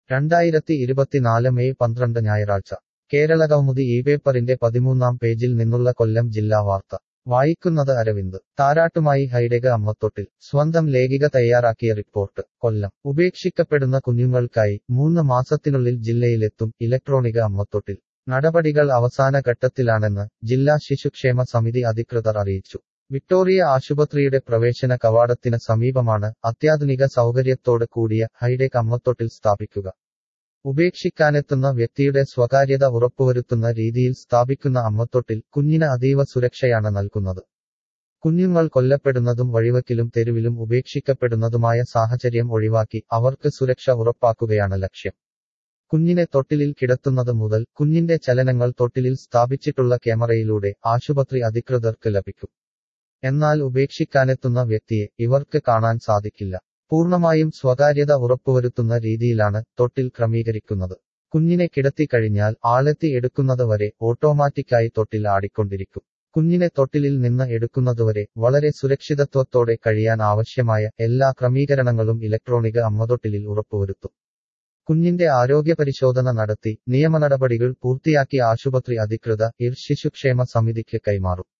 2024 May 12 ഞായറാഴ്ച കേരളകൗമുദി പേപ്പറിന്റെ 13-ാം പേജിൽ നിന്നുള്ള കൊല്ലം ജില്ലാ വാർത്ത വായിക്കുന്നത് അരവിന്ദ്. താരാട്ടുമായി ഹൈടെക് അമ്മത്തൊട്ടിൽ. സ്വന്തം ലേഖിക തയ്യാറാക്കിയ റിപ്പോർട്ട്. കൊല്ലം. ഉപേക്ഷിക്കപ്പെടുന്ന കുഞ്ഞുങ്ങൾക്കായി 3 മാസത്തിനുള്ളിൽ ജില്ലയിലെത്തും ഇലക്ട്രോണിക് അമ്മത്തൊട്ടിൽ. നടപടികൾ അവസാന ഘട്ടത്തിലാണെന്ന് ജില്ലാ ശിശുക്ഷേമ സമിതി അധികൃതർ അറിയിച്ചു. വിക്ടോറിയ ആശുപത്രിയുടെ പ്രവേശന കവാടത്തിന് സമീപമാണ് അത്യാധുനിക സൗകര്യത്തോട് കൂടിയ ഹൈടെക് അമ്മത്തൊട്ടിൽ സ്ഥാപിക്കുക. ഉപേക്ഷിക്കാനെത്തുന്ന വ്യക്തിയുടെ സ്വകാര്യത ഉറപ്പുവരുത്തുന്ന രീതിയിൽ സ്ഥാപിക്കുന്ന അമ്മത്തൊട്ടിൽ കുഞ്ഞിന് അതീവ സുരക്ഷയാണ് നൽകുന്നത്. കുഞ്ഞുങ്ങൾ കൊല്ലപ്പെടുന്നതും വഴിവക്കിലും തെരുവിലും ഉപേക്ഷിക്കപ്പെടുന്നതുമായ സാഹചര്യം ഒഴിവാക്കി അവർക്ക് സുരക്ഷ ഉറപ്പാക്കുകയാണ് ലക്ഷ്യം. കുഞ്ഞിനെ തൊട്ടിലിൽ കിടത്തുന്നത് മുതൽ കുഞ്ഞിന്റെ ചലനങ്ങൾ തൊട്ടിലിൽ സ്ഥാപിച്ചിട്ടുള്ള ക്യാമറയിലൂടെ ആശുപത്രി അധികൃതർക്ക് ലഭിക്കും. എന്നാൽ ഉപേക്ഷിക്കാനെത്തുന്ന വ്യക്തിയെ ഇവർക്ക് കാണാൻ സാധിക്കില്ല. പൂർണ്ണമായും സ്വകാര്യത ഉറപ്പുവരുത്തുന്ന രീതിയിലാണ് തൊട്ടിൽ ക്രമീകരിക്കുന്നത്. കുഞ്ഞിനെ കിടത്തിക്കഴിഞ്ഞാൽ ആളെത്തി എടുക്കുന്നതുവരെ ഓട്ടോമാറ്റിക്കായി തൊട്ടിൽ ആടിക്കൊണ്ടിരിക്കും. കുഞ്ഞിനെ തൊട്ടിലിൽ നിന്ന് എടുക്കുന്നതുവരെ വളരെ സുരക്ഷിതത്വത്തോടെ കഴിയാൻ ആവശ്യമായ എല്ലാ ക്രമീകരണങ്ങളും ഇലക്ട്രോണിക് അമ്മത്തൊട്ടിലിൽ ഉറപ്പുവരുത്തും. കുഞ്ഞിന്റെ ആരോഗ്യപരിശോധന നടത്തി നിയമനടപടികൾ പൂർത്തിയാക്കി ആശുപത്രി അധികൃതർ ശിശുക്ഷേമ സമിതിക്ക് കൈമാറും.